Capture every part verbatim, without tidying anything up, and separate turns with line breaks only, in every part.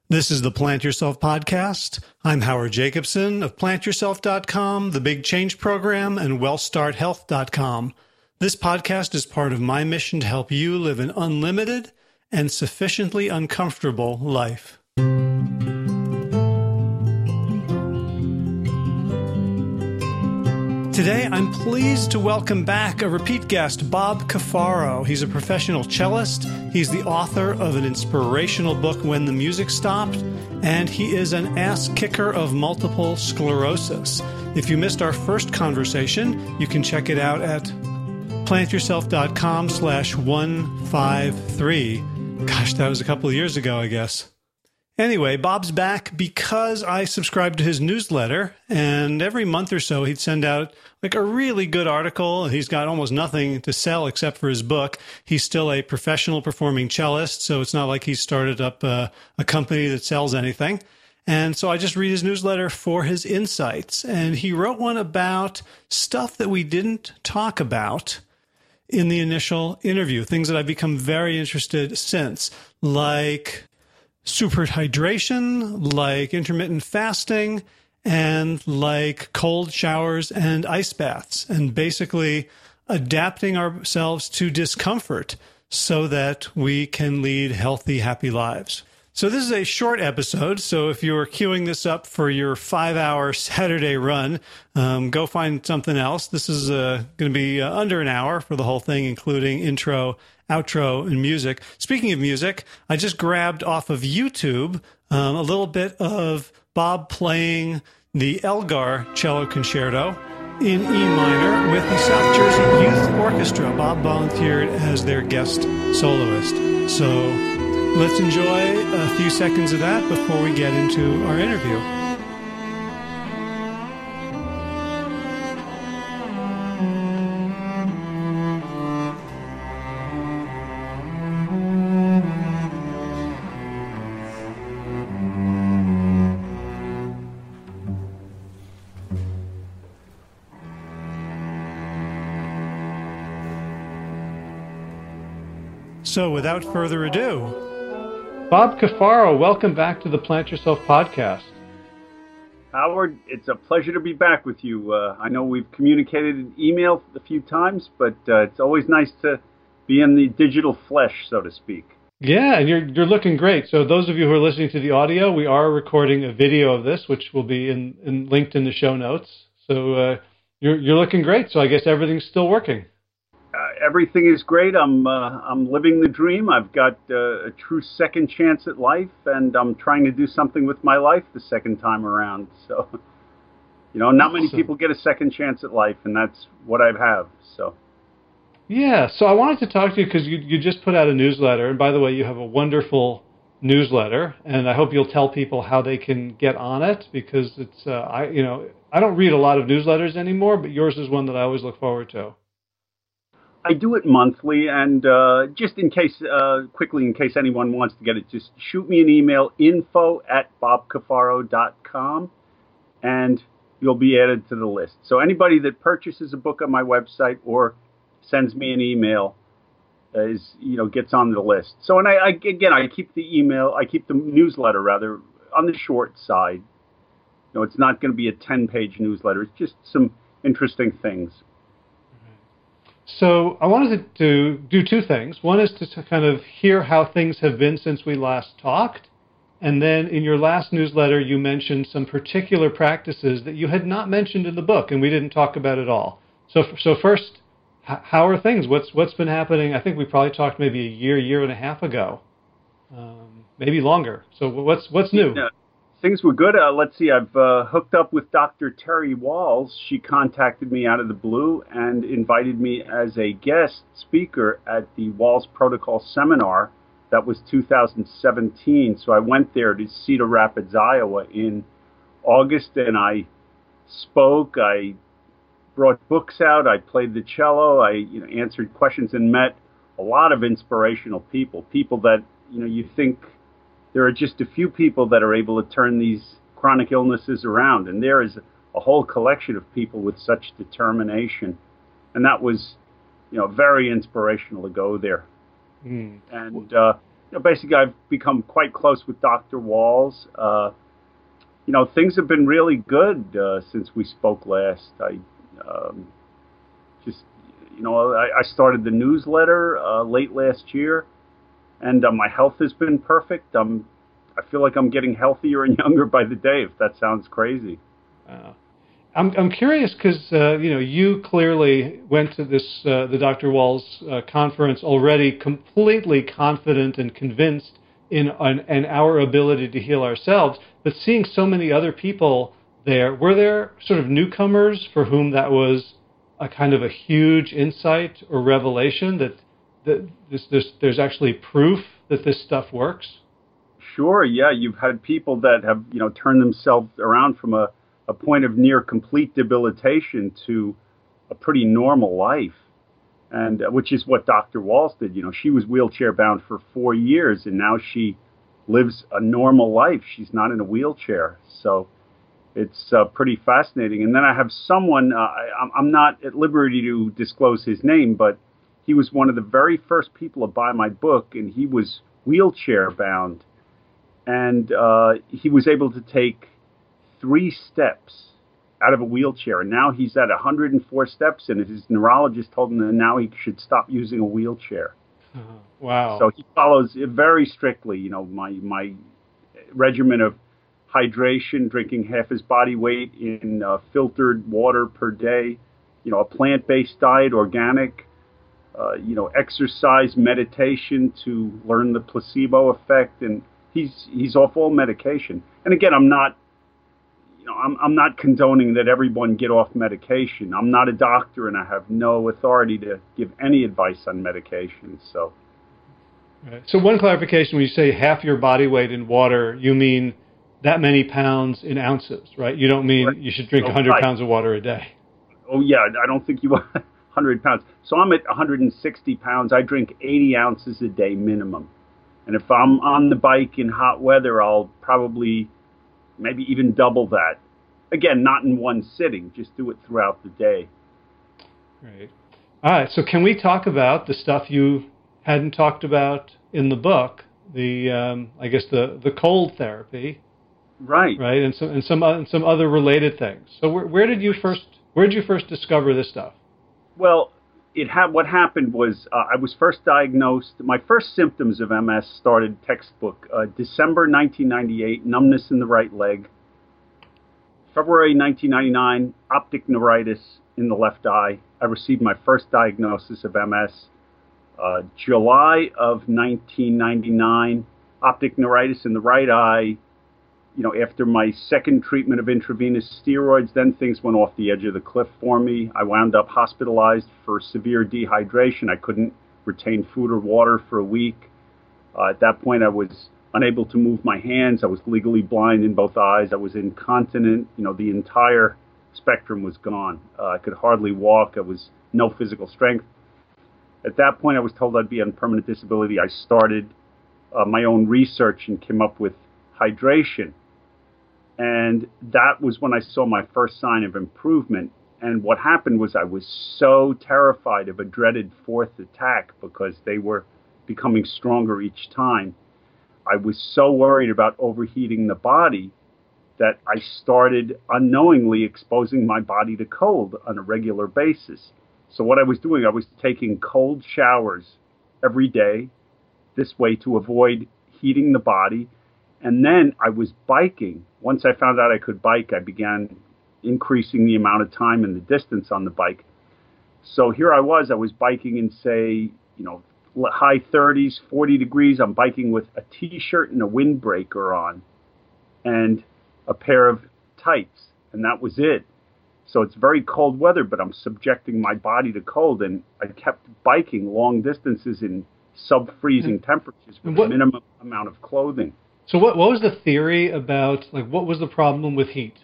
This is the Plant Yourself Podcast. I'm Howard Jacobson of plant yourself dot com, The Big Change Program, and well start health dot com. This podcast is part of my mission to help you live an unlimited and sufficiently uncomfortable life. Today, I'm pleased to welcome back a repeat guest, Bob Cafaro. He's a professional cellist. He's the author of an inspirational book, When the Music Stopped, and he is an ass kicker of multiple sclerosis. If you missed our first conversation, you can check it out at plant yourself dot com slash one five three. Gosh, that was a couple of years ago, I guess. Anyway, Bob's back because I subscribed to his newsletter, and every month or so he'd send out like a really good article. He's got almost nothing to sell except for his book. He's still a professional performing cellist, so it's not like he's started up a, a company that sells anything. And so I just read his newsletter for his insights. And he wrote one about stuff that we didn't talk about in the initial interview, things that I've become very interested since, like super hydration, like intermittent fasting, and like cold showers and ice baths, and basically adapting ourselves to discomfort so that we can lead healthy, happy lives. So this is a short episode, so if you're queuing this up for your five-hour Saturday run, um, go find something else. This is uh, going to be uh, under an hour for the whole thing, including intro, outro, and music. Speaking of music, I just grabbed off of YouTube um, a little bit of Bob playing the Elgar Cello Concerto in E minor with the South Jersey Youth Orchestra. Bob volunteered as their guest soloist. So let's enjoy a few seconds of that before we get into our interview. So without further ado, Bob Cafaro, welcome back to the Plant Yourself Podcast.
Howard, it's a pleasure to be back with you. Uh, I know we've communicated in email a few times, but uh, it's always nice to be in the digital flesh, so to speak.
Yeah, and you're you're looking great. So those of you who are listening to the audio, we are recording a video of this, which will be in, in linked in the show notes. So uh, you're you're looking great. So I guess everything's still working.
Uh, everything is great. I'm uh, I'm living the dream. I've got uh, a true second chance at life, and I'm trying to do something with my life the second time around. So, you know, not many
awesome.
people get a second chance at life, and that's what I have. So,
yeah. So I wanted to talk to you because you you just put out a newsletter, and by the way, you have a wonderful newsletter, and I hope you'll tell people how they can get on it, because it's uh, I you know I don't read a lot of newsletters anymore, but yours is one that I always look forward to.
I do it monthly, and uh, just in case, uh, quickly, in case anyone wants to get it, just shoot me an email, info at bob cafaro dot com, and you'll be added to the list. So anybody that purchases a book on my website or sends me an email is, you know, gets on the list. So, and I, I again, I keep the email, I keep the newsletter, rather, on the short side. You know, it's not going to be a ten-page newsletter. It's just some interesting things.
So I wanted to do two things. One is to kind of hear how things have been since we last talked. And then in your last newsletter, you mentioned some particular practices that you had not mentioned in the book, and we didn't talk about at all. So so first, how are things? What's What's been happening? I think we probably talked maybe a year, year and a half ago, um, maybe longer. So what's what's new?
Yeah. Things were good. Uh, let's see. I've uh, hooked up with Doctor Terry Walls. She contacted me out of the blue and invited me as a guest speaker at the Walls Protocol Seminar. That was two thousand seventeen. So I went there to Cedar Rapids, Iowa in August, and I spoke. I brought books out. I played the cello. I you know, answered questions and met a lot of inspirational people, people that, you know, you think there are just a few people that are able to turn these chronic illnesses around. And there is a whole collection of people with such determination. And that was, you know, very inspirational to go there. Mm. And uh, you know, basically, I've become quite close with Doctor Walls. Uh, you know, things have been really good uh, since we spoke last. I um, just, you know, I, I started the newsletter uh, late last year, and uh, my health has been perfect. I'm, I feel like I'm getting healthier and younger by the day, if that sounds crazy.
Uh, I'm I'm curious because uh, you know you clearly went to this uh, the Doctor Walls uh, conference already completely confident and convinced in an, in our ability to heal ourselves. But seeing so many other people there, were there sort of newcomers for whom that was a kind of a huge insight or revelation that that this, this there's actually proof that this stuff works?
Sure, yeah, you've had people that have you know turned themselves around from a a point of near complete debilitation to a pretty normal life, and uh, which is what Doctor Walls did. You know, she was wheelchair bound for four years, and now she lives a normal life. She's not in a wheelchair, so it's uh, pretty fascinating. And then I have someone, uh, I, I'm not at liberty to disclose his name, but he was one of the very first people to buy my book, and he was wheelchair bound, and uh, he was able to take three steps out of a wheelchair, and now he's at one hundred four steps, and his neurologist told him that now he should stop using a wheelchair.
Uh, wow.
So he follows it very strictly, you know, my my regimen of hydration, drinking half his body weight in uh, filtered water per day, you know, a plant-based diet, organic, uh, you know, exercise, meditation to learn the placebo effect, and he's he's off all medication. And again, I'm not You know, I'm, I'm not condoning that everyone get off medication. I'm not a doctor, and I have no authority to give any advice on medication. So,
right. So one clarification: when you say half your body weight in water, you mean that many pounds in ounces, right? You don't mean right. You should drink oh, one hundred right. pounds of water a day.
Oh yeah, I don't think you want one hundred pounds. So I'm at one hundred sixty pounds. I drink eighty ounces a day minimum, and if I'm on the bike in hot weather, I'll probably maybe even double that. Again, not in one sitting, just do it throughout the day.
Great. All right, so can we talk about the stuff you hadn't talked about in the book, the, um, I guess, the, the cold therapy?
Right.
Right, and some, and some, and some other related things. So where, where did you first, where did you first discover this stuff?
Well, it ha- what happened was uh, I was first diagnosed, my first symptoms of M S started textbook, uh, December nineteen ninety-eight, numbness in the right leg. February nineteen ninety-nine, optic neuritis in the left eye. I received my first diagnosis of M S. Uh, July of nineteen ninety-nine, optic neuritis in the right eye. You know, after my second treatment of intravenous steroids, then things went off the edge of the cliff for me. I wound up hospitalized for severe dehydration. I couldn't retain food or water for a week. Uh, at that point, I was unable to move my hands. I was legally blind in both eyes. I was incontinent. You know, the entire spectrum was gone. Uh, I could hardly walk. I was no physical strength. At that point, I was told I'd be on permanent disability. I started uh, my own research and came up with hydration. And that was when I saw my first sign of improvement. And what happened was I was so terrified of a dreaded fourth attack because they were becoming stronger each time. I was so worried about overheating the body that I started unknowingly exposing my body to cold on a regular basis. So what I was doing, I was taking cold showers every day, this way to avoid heating the body. And then I was biking. Once I found out I could bike, I began increasing the amount of time and the distance on the bike. So here I was, I was biking in, say, you know, high thirties, forty degrees. I'm biking with a T-shirt and a windbreaker on and a pair of tights, and that was it. So it's very cold weather, but I'm subjecting my body to cold, and I kept biking long distances in sub-freezing temperatures with a minimum amount of clothing.
So what what was the theory about, like, what was the problem with heat?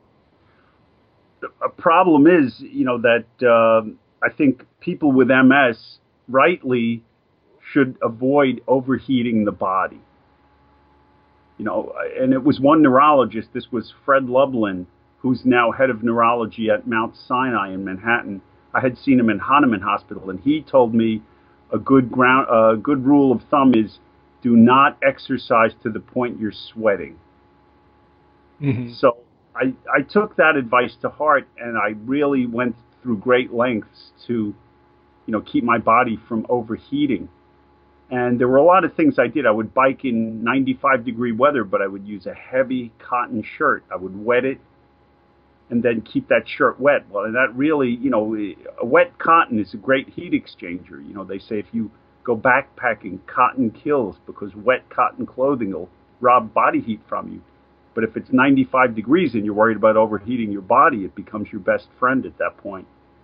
A problem is, you know, that uh, I think people with M S rightly should avoid overheating the body. You know, and it was one neurologist, this was Fred Lublin, who's now head of neurology at Mount Sinai in Manhattan. I had seen him in Hahnemann Hospital, and he told me a good ground, a uh, good rule of thumb is do not exercise to the point you're sweating. Mm-hmm. So I, I took that advice to heart, and I really went through great lengths to, you know, keep my body from overheating. And there were a lot of things I did. I would bike in ninety-five degree weather, but I would use a heavy cotton shirt. I would wet it and then keep that shirt wet. Well, and that really, you know, a wet cotton is a great heat exchanger. You know, they say if you go backpacking, cotton kills because wet cotton clothing will rob body heat from you. But if it's ninety-five degrees and you're worried about overheating your body, it becomes your best friend at that point.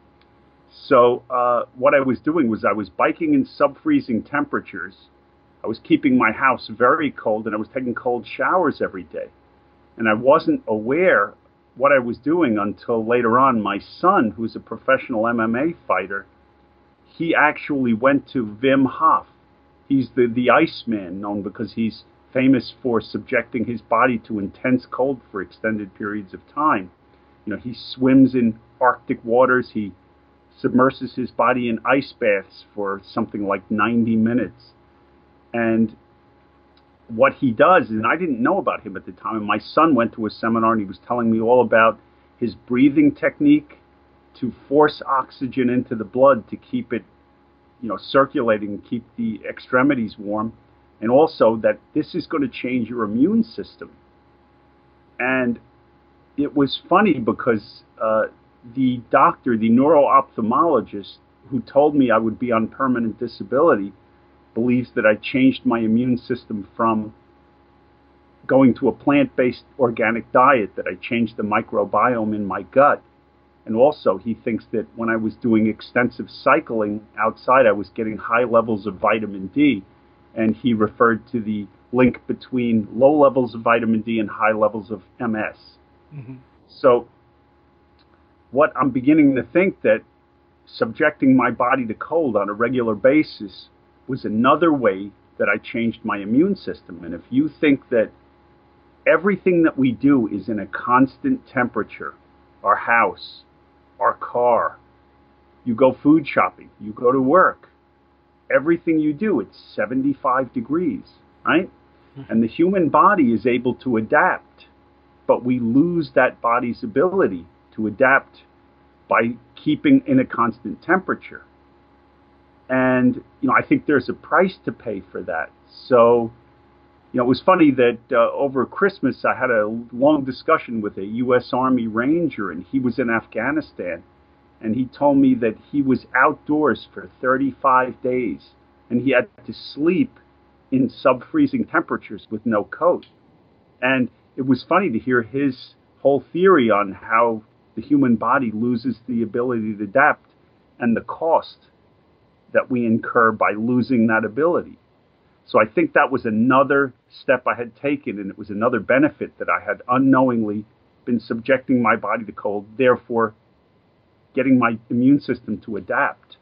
So uh, what I was doing was I was biking in sub-freezing temperatures. I was keeping my house very cold, and I was taking cold showers every day. And I wasn't aware what I was doing until later on. My son, who's a professional M M A fighter, he actually went to Wim Hof. He's the, the Iceman, known because he's famous for subjecting his body to intense cold for extended periods of time. You know, he swims in Arctic waters. He submerses his body in ice baths for something like ninety minutes. And what he does, and I didn't know about him at the time, and my son went to a seminar and he was telling me all about his breathing technique to force oxygen into the blood to keep it, you know, circulating and keep the extremities warm, and also that this is going to change your immune system. And it was funny because uh, the doctor, the neuro-ophthalmologist who told me I would be on permanent disability, believes that I changed my immune system from going to a plant-based organic diet, that I changed the microbiome in my gut. And also he thinks that when I was doing extensive cycling outside, I was getting high levels of vitamin D. And he referred to the link between low levels of vitamin D and high levels of M S. Mm-hmm. So what I'm beginning to think that subjecting my body to cold on a regular basis was another way that I changed my immune system. And if you think that everything that we do is in a constant temperature, our house, our car, you go food shopping, you go to work, everything you do, it's seventy-five degrees, right? Mm-hmm. And the human body is able to adapt, but we lose that body's ability to adapt by keeping in a constant temperature. And, you know, I think there's a price to pay for that. So, you know, it was funny that uh, over Christmas I had a long discussion with a U S Army Ranger, and he was in Afghanistan. And he told me that he was outdoors for thirty-five days, and he had to sleep in sub-freezing temperatures with no coat. And it was funny to hear his whole theory on how the human body loses the ability to adapt and the cost that we incur by losing that ability. So I think that was another step I had taken, and it was another benefit that I had unknowingly been subjecting my body to cold, therefore getting my immune system to adapt.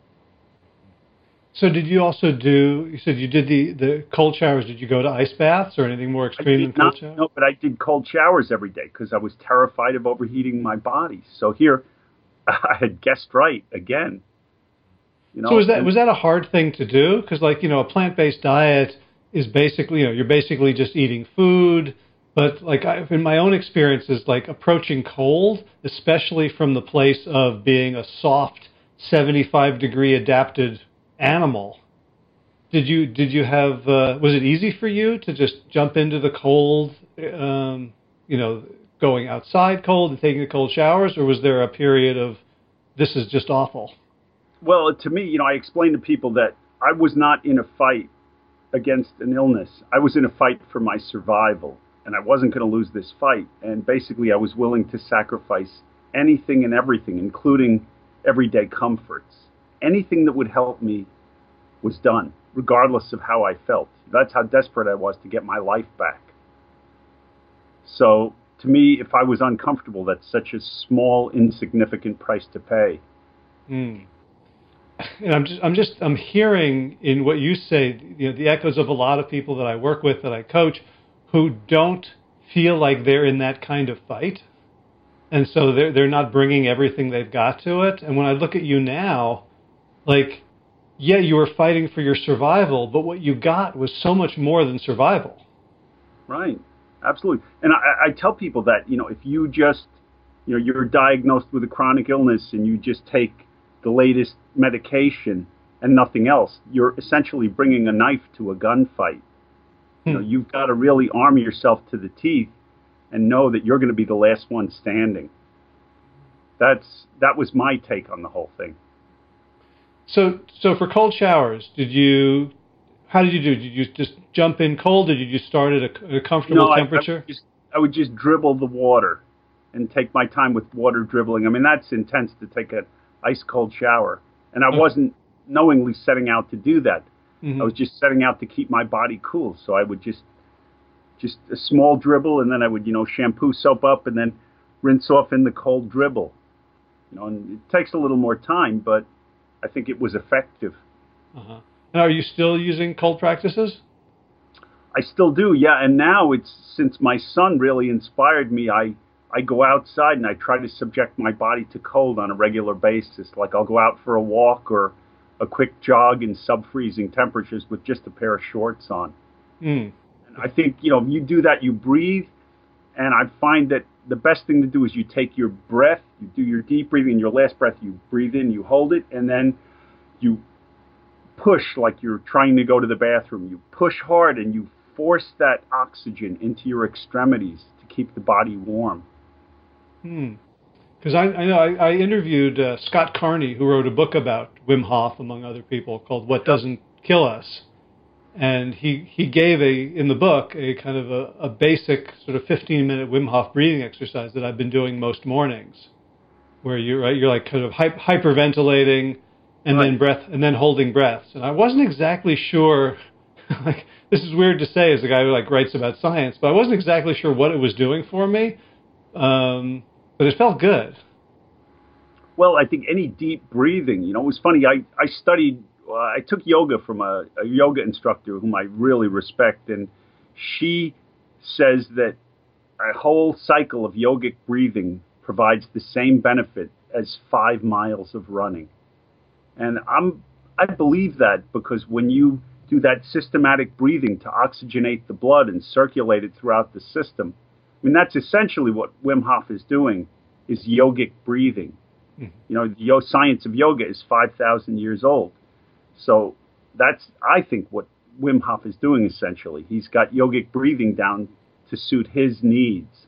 So did you also do, you said you did the, the cold showers, did you go to ice baths or anything more extreme than cold
not,
showers?
No, but I did cold showers every day because I was terrified of overheating my body. So here, I had guessed right again. You know,
so was that was that a hard thing to do? Because, like, you know, a plant-based diet is basically, you know, you're basically just eating food. But, like, I've, in my own experiences, like, approaching cold, especially from the place of being a soft seventy-five degree adapted animal, did you did you have uh, was it easy for you to just jump into the cold, um, you know, going outside cold and taking the cold showers, or was there a period of this is just awful?
Well, to me, you know, I explained to people that I was not in a fight against an illness. I was in a fight for my survival, and I wasn't going to lose this fight. And basically, I was willing to sacrifice anything and everything, including everyday comforts. Anything that would help me was done, regardless of how I felt. That's how desperate I was to get my life back. So, to me, if I was uncomfortable, that's such a small, insignificant price to pay.
Mm. And I'm just, I'm just, I'm hearing in what you say, you know, the echoes of a lot of people that I work with, that I coach, who don't feel like they're in that kind of fight, and so they're they're not bringing everything they've got to it. And when I look at you now, like, yeah, you were fighting for your survival, but what you got was so much more than survival.
Right. Absolutely. And I, I tell people that, you know, if you just, you know, you're diagnosed with a chronic illness and you just take the latest medication and nothing else, you're essentially bringing a knife to a gunfight. Hmm. You know, you've got to really arm yourself to the teeth and know that you're going to be the last one standing. That's that was my take on the whole thing.
So, so for cold showers, did you? How did you do? Did you just jump in cold? Did you just start at a, a comfortable
no,
temperature?
I, I, would just, I would just dribble the water and take my time with water dribbling. I mean, that's intense to take an ice cold shower, and I okay. wasn't knowingly setting out to do that. Mm-hmm. I was just setting out to keep my body cool. So I would just, just a small dribble, and then I would, you know, shampoo, soap up, and then rinse off in the cold dribble. You know, and it takes a little more time, but I think it was effective.
Uh-huh. Now, are you still using cold practices?
I still do, yeah. And now it's since my son really inspired me. I I go outside and I try to subject my body to cold on a regular basis. Like I'll go out for a walk or a quick jog in sub-freezing temperatures with just a pair of shorts on. Mm. And I think, you know, if you do that, you breathe. And I find that the best thing to do is you take your breath, you do your deep breathing, and your last breath, you breathe in, you hold it, and then you push like you're trying to go to the bathroom. You push hard and you force that oxygen into your extremities to keep the body warm.
Hmm. Because I, I know I, I interviewed uh, Scott Carney, who wrote a book about Wim Hof, among other people, called What Doesn't Kill Us. And he, he gave a in the book a kind of a, a basic sort of fifteen minute Wim Hof breathing exercise that I've been doing most mornings, where you're right, you're like kind of hy- hyperventilating and right. then breath and then holding breaths. And I wasn't exactly sure. Like this is weird to say as a guy who like writes about science, but I wasn't exactly sure what it was doing for me. Um, but it felt good.
Well, I think any deep breathing, you know, it was funny. I I studied. Uh, I took yoga from a, a yoga instructor whom I really respect, and she says that a whole cycle of yogic breathing provides the same benefit as five miles of running. And I'm I believe that because when you do that systematic breathing to oxygenate the blood and circulate it throughout the system, I mean, that's essentially what Wim Hof is doing, is yogic breathing. Mm-hmm. You know, the yo- science of yoga is five thousand years old. So that's, I think, what Wim Hof is doing, essentially. He's got yogic breathing down to suit his needs.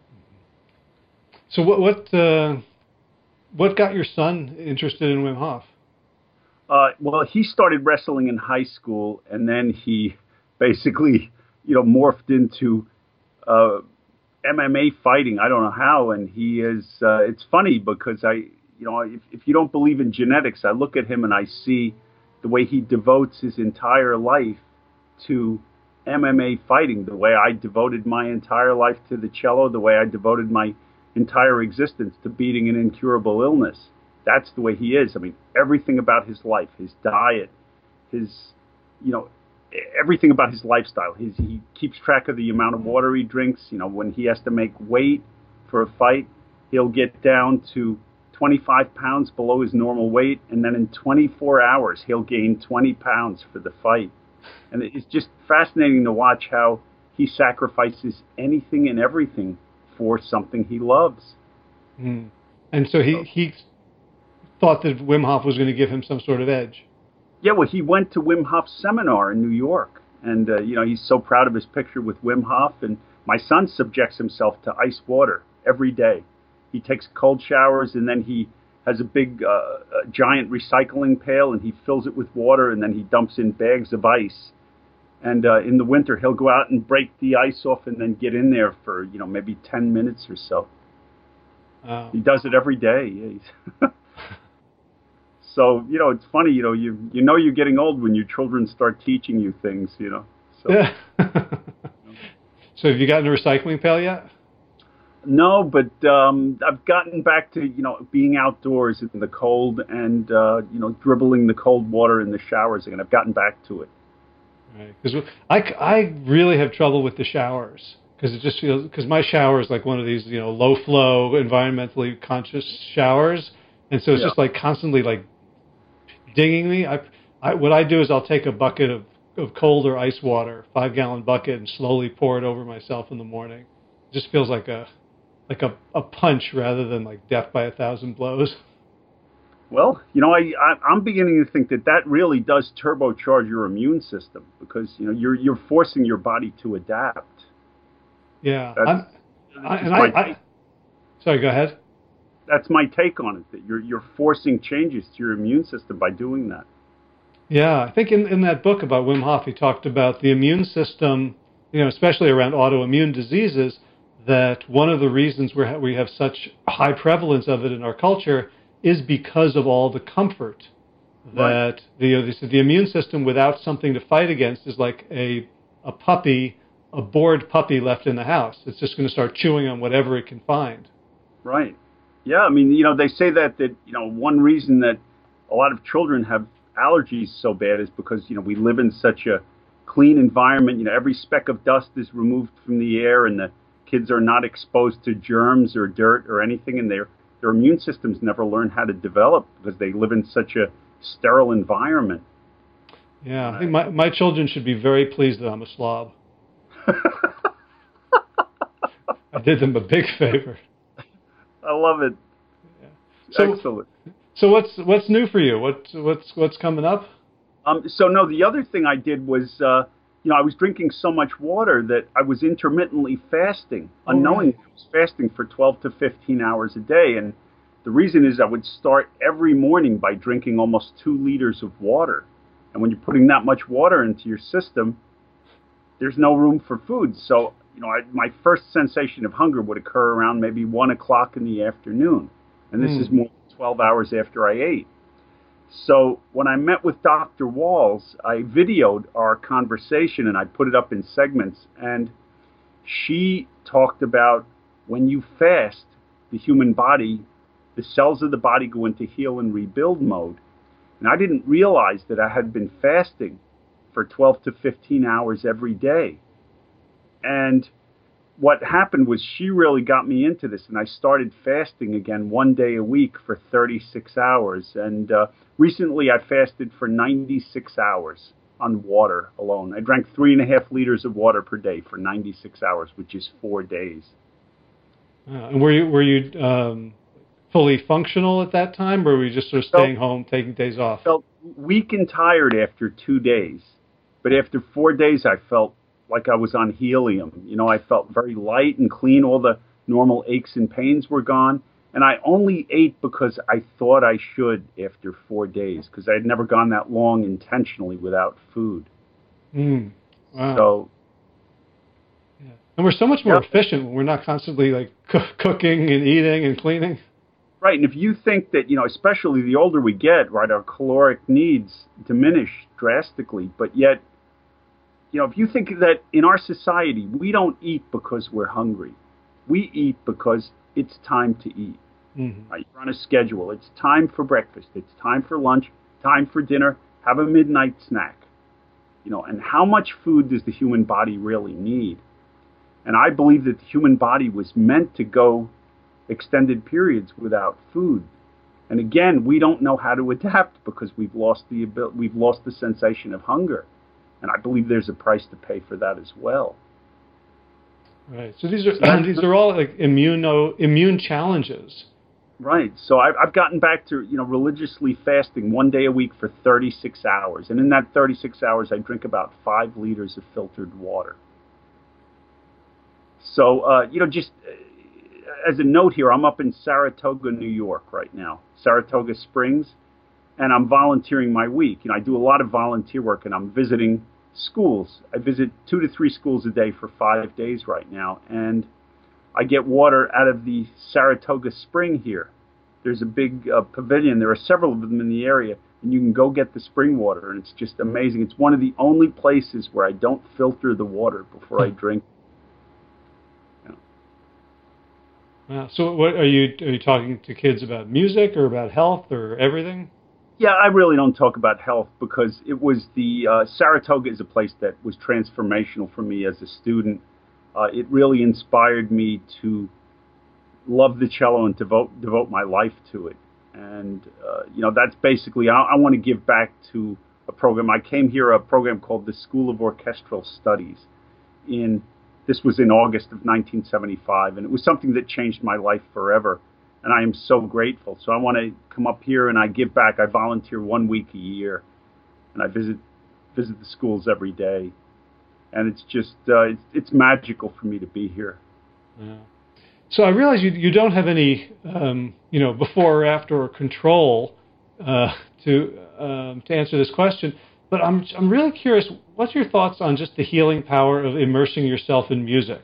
So what what, uh, what got your son interested in Wim Hof?
Uh, well, he started wrestling in high school, and then he basically, you know, morphed into uh, M M A fighting. I don't know how, and he is, uh, it's funny because I, you know, if, if you don't believe in genetics, I look at him and I see the way he devotes his entire life to M M A fighting, the way I devoted my entire life to the cello, the way I devoted my entire existence to beating an incurable illness. That's the way he is. I mean, everything about his life, his diet, his, you know, everything about his lifestyle. His, he keeps track of the amount of water he drinks. You know, when he has to make weight for a fight, he'll get down to twenty-five pounds below his normal weight, and then in twenty-four hours, he'll gain twenty pounds for the fight. And it's just fascinating to watch how he sacrifices anything and everything for something he loves.
Mm. And so he, so he thought that Wim Hof was going to give him some sort of edge.
Yeah, well, he went to Wim Hof's seminar in New York, and, uh, you know, he's so proud of his picture with Wim Hof, and my son subjects himself to ice water every day. He takes cold showers, and then he has a big, uh, a giant recycling pail, and he fills it with water, and then he dumps in bags of ice. And uh, in the winter, he'll go out and break the ice off and then get in there for, you know, maybe ten minutes or so. Oh. He does it every day. Yeah, so, you know, it's funny, you know, you you know you're getting old when your children start teaching you things, you know. So,
yeah. you know. So have you gotten a recycling pail yet?
No, but um, I've gotten back to, you know, being outdoors in the cold and, uh, you know, dribbling the cold water in the showers again. I've gotten back to it.
Right. Because I, I really have trouble with the showers. Because it just feels, because my shower is like one of these, you know, low flow, environmentally conscious showers. And so it's yeah. just like constantly like dinging me. I I, what I do is I'll take a bucket of, of cold or ice water, five gallon bucket, and slowly pour it over myself in the morning. It just feels like a like a, a punch rather than like death by a thousand blows.
Well, you know, I, I I'm beginning to think that that really does turbocharge your immune system because you know you're you're forcing your body to adapt.
Yeah,
That's,
I'm,
that's
I, and I, I. Sorry, go ahead.
That's my take on it. That you're you're forcing changes to your immune system by doing that.
Yeah, I think in, in that book about Wim Hof, he talked about the immune system, you know, especially around autoimmune diseases, that one of the reasons we ha- we have such high prevalence of it in our culture is because of all the comfort that
Right.
the the immune system without something to fight against is like a a puppy, a bored puppy left in the house. It's just going to start chewing on whatever it can find.
Right. Yeah, I mean, you know, they say that that you know one reason that a lot of children have allergies so bad is because you know we live in such a clean environment. You know, every speck of dust is removed from the air, and the kids are not exposed to germs or dirt or anything, and their their immune systems never learn how to develop because they live in such a sterile environment.
Yeah, I think my my children should be very pleased that I'm a slob. I did them a big favor.
I love it.
Yeah. So,
Excellent.
So what's what's new for you? What what's what's coming up?
Um, so no, the other thing I did was, uh, you know, I was drinking so much water that I was intermittently fasting,
Oh,
unknowingly
right.
I was fasting for twelve to fifteen hours a day. And the reason is I would start every morning by drinking almost two liters of water. And when you're putting that much water into your system, there's no room for food. So, you know, I, my first sensation of hunger would occur around maybe one o'clock in the afternoon. And this
Mm.
is more than twelve hours after I ate. So when I met with Doctor Walls, I videoed our conversation and I put it up in segments. And she talked about when you fast, the human body, the cells of the body go into heal and rebuild mode. And I didn't realize that I had been fasting for twelve to fifteen hours every day. And what happened was she really got me into this, and I started fasting again one day a week for thirty-six hours. And uh, recently I fasted for ninety-six hours on water alone. I drank three and a half liters of water per day for ninety-six hours, which is four days.
Uh, and were you were you um, fully functional at that time, or were you just sort of staying
Felt-
home, taking days off?
felt weak and tired after two days. But after four days, I felt like I was on helium. You know, I felt very light and clean. All the normal aches and pains were gone. And I only ate because I thought I should after four days, because I had never gone that long intentionally without food.
Mm. Wow.
So,
Yeah. And we're so much more
Yep.
efficient when we're not constantly like co- cooking and eating and cleaning.
right. And if you think that, you know, especially the older we get, right, our caloric needs diminish drastically. But yet, you know, if you think that in our society, we don't eat because we're hungry. We eat because it's time to eat.
Mm-hmm.
Right? You're on a schedule. It's time for breakfast. It's time for lunch. Time for dinner. Have a midnight snack. You know, and how much food does the human body really need? And I believe that the human body was meant to go extended periods without food. And again, we don't know how to adapt because we've lost the abil- we've lost the sensation of hunger. And I believe there's a price to pay for that as well.
Right. So these are these are all like immuno immune challenges.
Right. So I've, I've gotten back to, you know, religiously fasting one day a week for thirty-six hours. And in that thirty-six hours, I drink about five liters of filtered water. So, uh, you know, just uh, as a note here, I'm up in Saratoga, New York right now, Saratoga Springs, and I'm volunteering my week. You know, I do a lot of volunteer work, and I'm visiting schools. I visit two to three schools a day for five days right now, and I get water out of the Saratoga Spring here. There's a big uh, pavilion. There are several of them in the area, and you can go get the spring water, and it's just amazing. It's one of the only places where I don't filter the water before I drink.
Wow. So what are you are you talking to kids about music or about health or everything?
Yeah, I really don't talk about health because it was the uh, Saratoga is a place that was transformational for me as a student. Uh, it really inspired me to love the cello and devote devote my life to it. And uh, you know, that's basically I, I want to give back to a program. I came here a program called the School of Orchestral Studies. In this was in August of nineteen seventy-five, and it was something that changed my life forever. And I am so grateful. So I want to come up here and I give back. I volunteer one week a year, and I visit visit the schools every day. And it's just uh, it's, it's magical for me to be here.
Yeah. So I realize you you don't have any um, you know before or after or control uh, to um, to answer this question, but I'm I'm really curious. What's your thoughts on just the healing power of immersing yourself in music?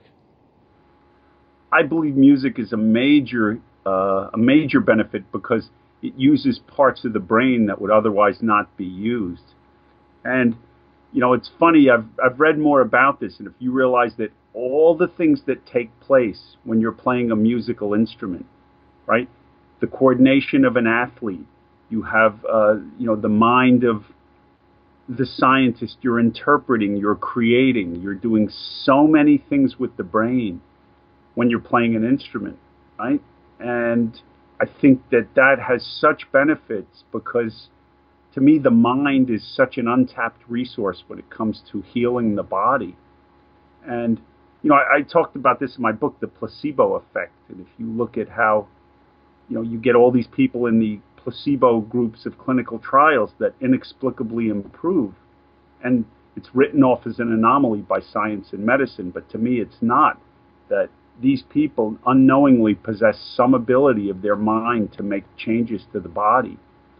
I believe music is a major uh, a major benefit because it uses parts of the brain that would otherwise not be used. And you know, it's funny. I've I've read more about this, and if you realize that all the things that take place when you're playing a musical instrument, right? The coordination of an athlete, you have uh, you know the mind of the scientist. You're interpreting, you're creating, you're doing so many things with the brain when you're playing an instrument, right? And I think that that has such benefits because, to me, the mind is such an untapped resource when it comes to healing the body. And, you know, I, I talked about this in my book, The Placebo Effect. And if you look at how, you know, you get all these people in the placebo groups of clinical trials that inexplicably improve. And it's written off as an anomaly by science and medicine. But to me, it's not. That these people unknowingly possess some ability of their mind to make changes to the body.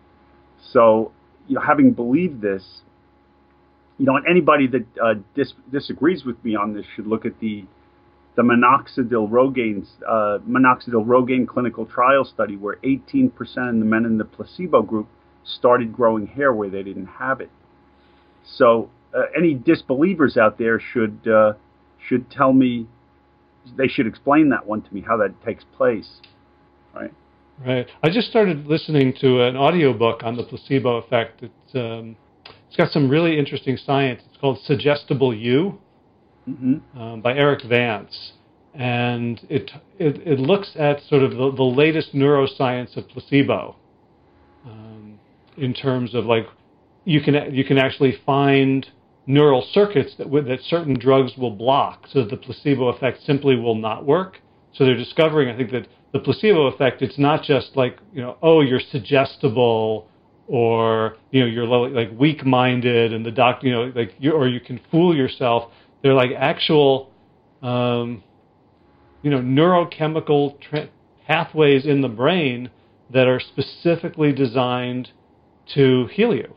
So, you know, having believed this, you know, and anybody that uh, dis- disagrees with me on this should look at the the minoxidil Rogaine uh, minoxidil Rogaine clinical trial study, where eighteen percent of the men in the placebo group started growing hair where they didn't have it. So, uh, any disbelievers out there should uh, should tell me. They should explain that one to me, how that takes place, right?
Right. I just started listening to an audiobook on the placebo effect. It's um, it's got some really interesting science. It's called Suggestible You mm-hmm. um, by Eric Vance, and it, it it looks at sort of the, the latest neuroscience of placebo um, in terms of like you can you can actually find neural circuits that that certain drugs will block, so that the placebo effect simply will not work. So they're discovering, I think, that the placebo effect, it's not just like, you know, oh, you're suggestible, or, you know, you're like weak-minded, and the doctor, you know, like, you or you can fool yourself. They're like actual, um, you know, neurochemical tra- pathways in the brain that are specifically designed to heal you.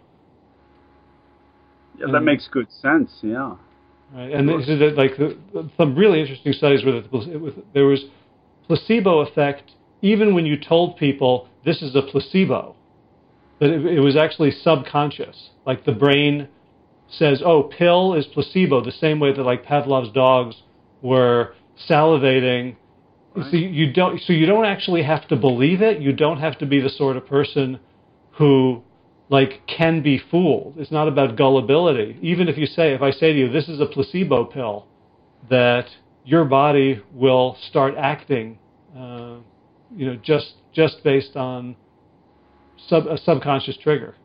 Yeah, that and, makes good sense. Yeah.
Right. And this is like the, some really interesting studies where the, with, there was placebo effect even when you told people this is a placebo, but it, it was actually subconscious. Like the brain says, "Oh, pill is placebo," the same way that like Pavlov's dogs were salivating. Right. So you don't. So you don't actually have to believe it. You don't have to be the sort of person who, like, can be fooled. It's not about gullibility. Even if you say, if I say to you, this is a placebo pill, that your body will start acting, uh, you know, just just based on sub, a subconscious trigger.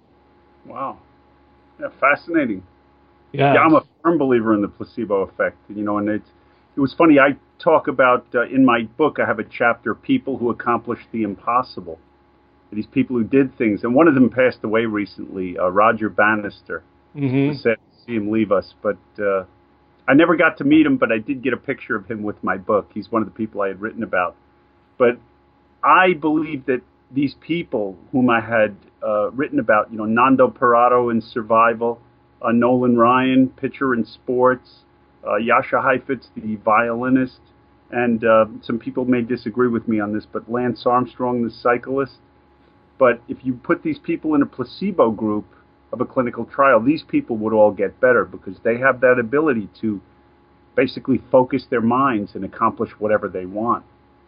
Wow. Yeah, fascinating.
Yeah.
yeah, I'm a firm believer in the placebo effect. You know, and it's, it was funny, I talk about, uh, in my book, I have a chapter, People Who Accomplished the Impossible. These people who did things, and one of them passed away recently, uh, Roger Bannister.
Mm-hmm.
Was sad to see him leave us, but uh, I never got to meet him, but I did get a picture of him with my book. He's one of the people I had written about. But I believe that these people whom I had uh, written about, you know, Nando Parado in Survival, uh, Nolan Ryan, pitcher in sports, uh, Jascha Heifetz, the violinist, and uh, some people may disagree with me on this, but Lance Armstrong, the cyclist. But if you put these people in a placebo group of a clinical trial, these people would all get better because they have that ability to basically focus their minds and accomplish whatever they want.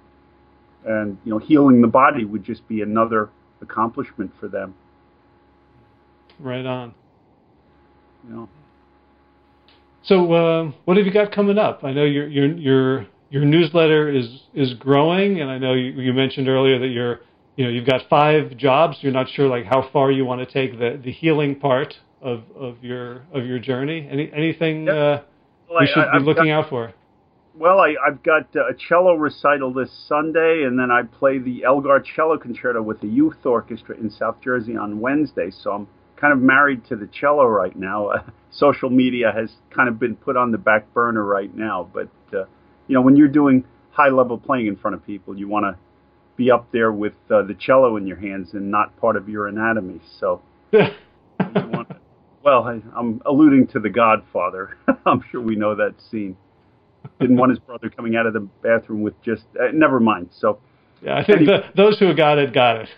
And, you know, healing the body would just be another accomplishment for them.
Right on.
You know.
So, uh, what have you got coming up? I know your your your your newsletter is is growing, and I know you, you mentioned earlier that you're you know, you've got five jobs. You're not sure like how far you want to take the, the healing part of, of your of your journey. Any anything
yep.
uh,
well,
we should
I,
be looking
got,
out for?
Well, I, I've got a cello recital this Sunday, and then I play the Elgar Cello Concerto with the Youth Orchestra in South Jersey on Wednesday. So I'm kind of married to the cello right now. Uh, social media has kind of been put on the back burner right now. But, uh, you know, when you're doing high-level playing in front of people, you want to be up there with uh, the cello in your hands and not part of your anatomy. So, you want to, well, I, I'm alluding to The Godfather. I'm sure we know that scene. Didn't want his brother coming out of the bathroom with just, uh, never mind. So,
yeah, I think anyway, the, those who got it, got it.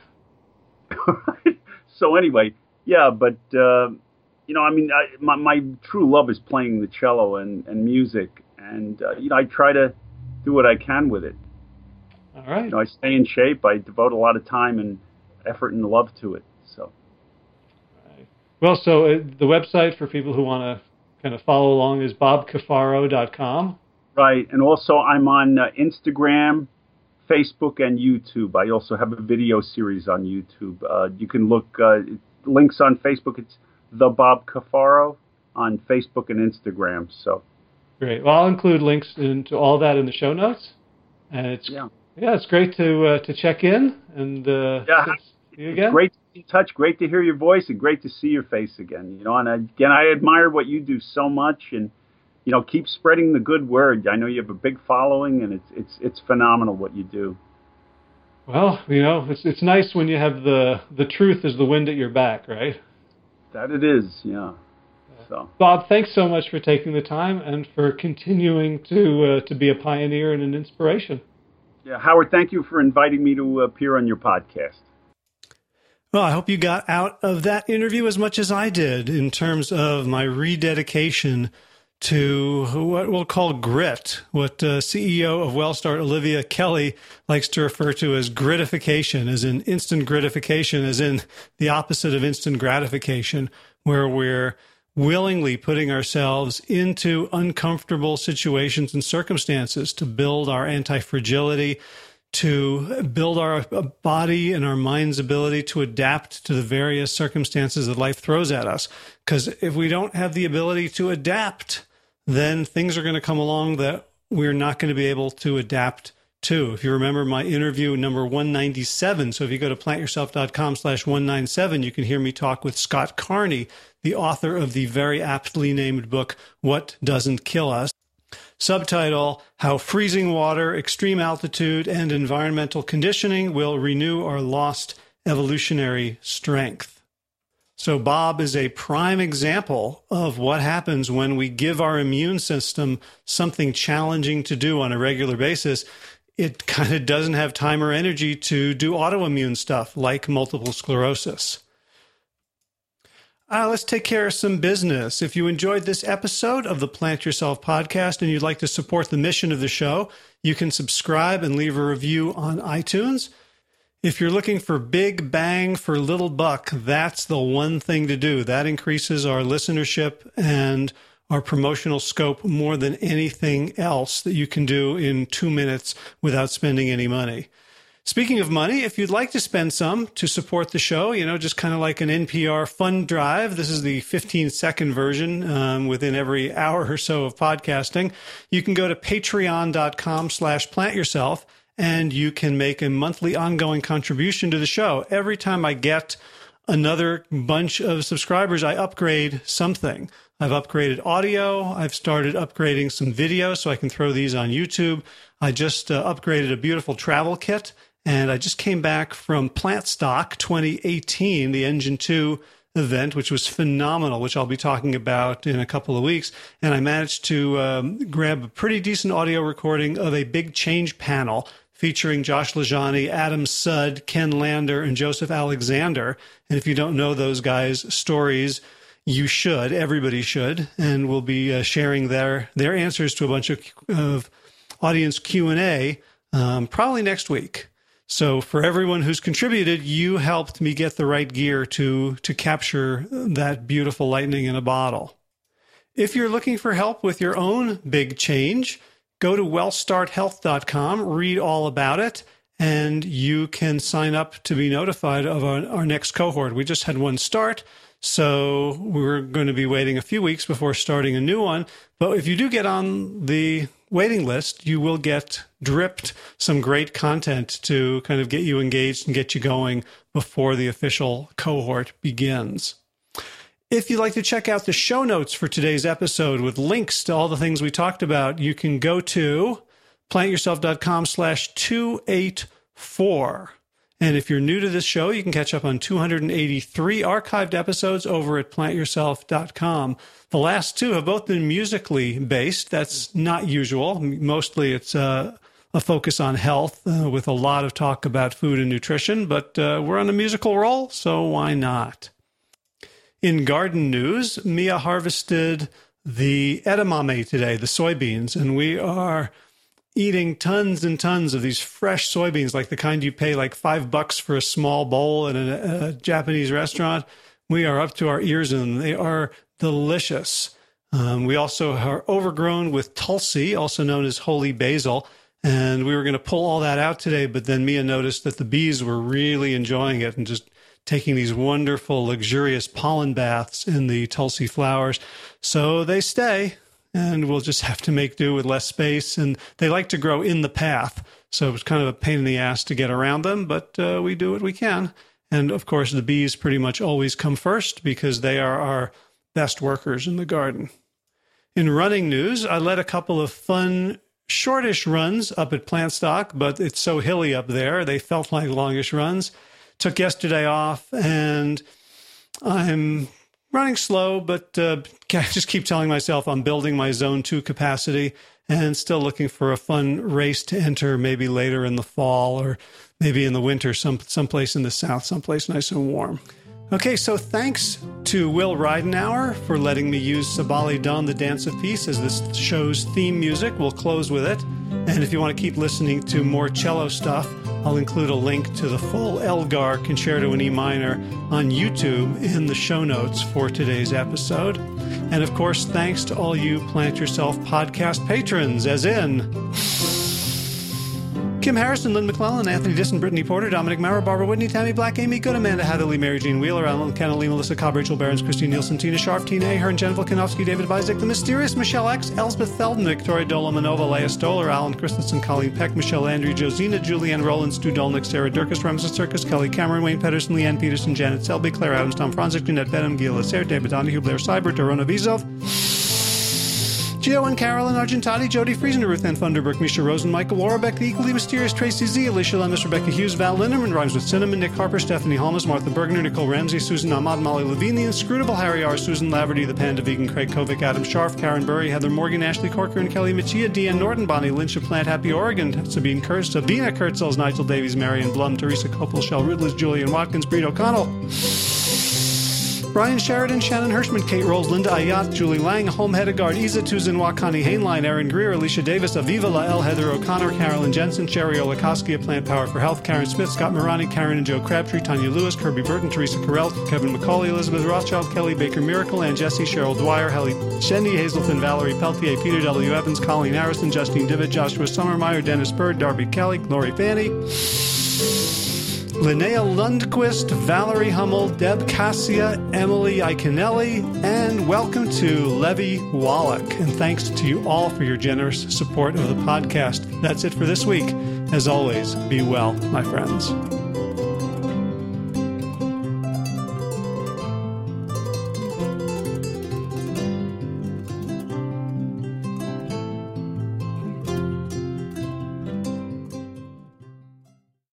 So anyway, yeah, but, uh, you know, I mean, I, my, my true love is playing the cello and, and music. And, uh, you know, I try to do what I can with it.
All right.
You know, I stay in shape. I devote a lot of time and effort and love to it. So.
Right. Well, so uh, the website for people who want to kind of follow along is bob cafaro dot com.
Right. And also I'm on uh, Instagram, Facebook, and YouTube. I also have a video series on YouTube. Uh, you can look, uh, links on Facebook. It's The Bob Cafaro on Facebook and Instagram. So.
Great. Well, I'll include links into all that in the show notes. And it's yeah, yeah it's great to uh, to check in and uh,
yeah,
see you again.
Great to be in touch. Great to hear your voice and great to see your face again. You know, and I, again, I admire what you do so much, and you know, keep spreading the good word. I know you have a big following, and it's it's it's phenomenal what you do.
Well, you know, it's it's nice when you have the the truth as the wind at your back, right?
That it is, yeah. So.
Bob, thanks so much for taking the time and for continuing to uh, to be a pioneer and an inspiration.
Yeah, Howard, thank you for inviting me to appear on your podcast.
Well, I hope you got out of that interview as much as I did in terms of my rededication to what we'll call grit, what uh, C E O of Wellstart, Olivia Kelly, likes to refer to as gratification, as in instant gratification, as in the opposite of instant gratification, where we're willingly putting ourselves into uncomfortable situations and circumstances to build our anti-fragility, to build our body and our mind's ability to adapt to the various circumstances that life throws at us. Because if we don't have the ability to adapt, then things are going to come along that we're not going to be able to adapt to. If you remember my interview number one ninety-seven, so if you go to plantyourself.com slash 197, you can hear me talk with Scott Carney, the author of the very aptly named book, What Doesn't Kill Us. Subtitle, How Freezing Water, Extreme Altitude, and Environmental Conditioning Will Renew Our Lost Evolutionary Strength. So Bob is a prime example of what happens when we give our immune system something challenging to do on a regular basis. It kind of doesn't have time or energy to do autoimmune stuff like multiple sclerosis. Uh, let's take care of some business. If you enjoyed this episode of the Plant Yourself podcast and you'd like to support the mission of the show, you can subscribe and leave a review on iTunes. If you're looking for big bang for little buck, that's the one thing to do. That increases our listenership and our promotional scope more than anything else that you can do in two minutes without spending any money. Speaking of money, if you'd like to spend some to support the show, you know, just kind of like an N P R fund drive, this is the fifteen second version um, within every hour or so of podcasting, you can go to patreon.com slash plantyourself and you can make a monthly ongoing contribution to the show. Every time I get another bunch of subscribers, I upgrade something. I've upgraded audio. I've started upgrading some video so I can throw these on YouTube. I just uh, upgraded a beautiful travel kit. And I just came back from PlantStock twenty eighteen, the Engine two event, which was phenomenal, which I'll be talking about in a couple of weeks. And I managed to um, grab a pretty decent audio recording of a big change panel featuring Josh LaJaunie, Adam Sudd, Ken Lander, and Joseph Alexander. And if you don't know those guys' stories, you should. Everybody should. And we'll be uh, sharing their their answers to a bunch of, of audience Q and A um, probably next week. So for everyone who's contributed, you helped me get the right gear to, to capture that beautiful lightning in a bottle. If you're looking for help with your own big change, go to wellstart health dot com, read all about it, and you can sign up to be notified of our, our next cohort. We just had one start, so we're going to be waiting a few weeks before starting a new one. But if you do get on the waiting list, you will get dripped some great content to kind of get you engaged and get you going before the official cohort begins. If you'd like to check out the show notes for today's episode with links to all the ththings we talked about, you can go to plantyourself.com slash 284. And if you're new to this show, you can catch up on two hundred eighty-three archived episodes over at plant yourself dot com. The last two have both been musically based. That's not usual. Mostly it's uh, a focus on health uh, with a lot of talk about food and nutrition, but uh, we're on a musical roll, so why not? In garden news, Mia harvested the edamame today, the soybeans, and we are eating tons and tons of these fresh soybeans, like the kind you pay like five bucks for a small bowl in a, a Japanese restaurant. We are up to our ears in them. They are delicious. Um, we also are overgrown with tulsi, also known as holy basil, and we were going to pull all that out today, but then Mia noticed that the bees were really enjoying it and just taking these wonderful, luxurious pollen baths in the tulsi flowers. So they stay, and we'll just have to make do with less space. And they like to grow in the path, so it's kind of a pain in the ass to get around them, but uh, we do what we can. And, of course, the bees pretty much always come first because they are our best workers in the garden. In running news, I led a couple of fun, shortish runs up at Plantstock, but it's so hilly up there, they felt like longish runs. Took yesterday off, and I'm running slow, but uh, I just keep telling myself I'm building my zone two capacity and still looking for a fun race to enter maybe later in the fall or maybe in the winter, some someplace in the south, someplace nice and warm. Okay, so thanks to Will Ridenauer for letting me use Sabali Dawn, the Dance of Peace, as this show's theme music. We'll close with it. And if you want to keep listening to more cello stuff, I'll include a link to the full Elgar Concerto in E minor on YouTube in the show notes for today's episode. And of course, thanks to all you Plant Yourself podcast patrons, as in Kim Harrison, Lynn McClellan, Anthony Disson, Brittany Porter, Dominic Maurer, Barbara Whitney, Tammy Black, Amy Good, Amanda Hatherley, Mary Jean Wheeler, Alan Kennelly, Melissa Cobb, Rachel Behrens, Christine Nielsen, Tina Sharf, Tina Ahern, Jen Volkanovsky, David Bizek, The Mysterious, Michelle X, Elsbeth Theldon, Victoria Dolomanova, Leah Stoller, Alan Christensen, Colleen Peck, Michelle Landry, Josina, Julianne Rowland, Stu Dolnick, Sarah Durkis, Ramses Circus, Kelly Cameron, Wayne Pedersen, Leanne Peterson, Janet Selby, Claire Adams, Tom Franzik, Jeanette Benham, Gila Lacer, David Donahue, Blair Seibert, Dorona Vizov, Gio and Carolyn Argentati, Jody Friesen, Ruth Ann Funderburg, Misha Rosen, Michael Warbeck, the equally mysterious Tracy Z, Alicia Lemus, Rebecca Hughes, Val Linderman, Rhymes with Cinnamon, Nick Harper, Stephanie Holmes, Martha Bergner, Nicole Ramsey, Susan Ahmad, Molly Levine, the Inscrutable Harry R, Susan Laverty, the Panda Vegan, Craig Kovic, Adam Scharf, Karen Burry, Heather Morgan, Ashley Corker, and Kelly Machia, Deanne Norton, Bonnie Lynch of Plant Happy Oregon, Sabine Kurtz, Sabina Kurtzels, Nigel Davies, Marion Blum, Teresa Copel, Shell Ridless, Julian Watkins, Breed O'Connell, Brian Sheridan, Shannon Hirschman, Kate Rolls, Linda Ayat, Julie Lang, Home Hedegaard, Isa Tuzin, Wakani Hainline, Aaron Greer, Alicia Davis, Aviva Lael, Heather O'Connor, Carolyn Jensen, Sherry Olakowski of Plant Power for Health, Karen Smith, Scott Morani, Karen and Joe Crabtree, Tanya Lewis, Kirby Burton, Teresa Carell, Kevin McCauley, Elizabeth Rothschild, Kelly Baker Miracle, Ann Jesse, Cheryl Dwyer, Helly Shendy, Hazelton, Valerie Peltier, Peter W. Evans, Colleen Harrison, Justine Divitt, Joshua Sommermeyer, Dennis Bird, Darby Kelly, Lori Fanny, Linnea Lundquist, Valerie Hummel, Deb Cassia, Emily Iconelli, and welcome to Levy Wallach. And thanks to you all for your generous support of the podcast. That's it for this week. As always, be well, my friends.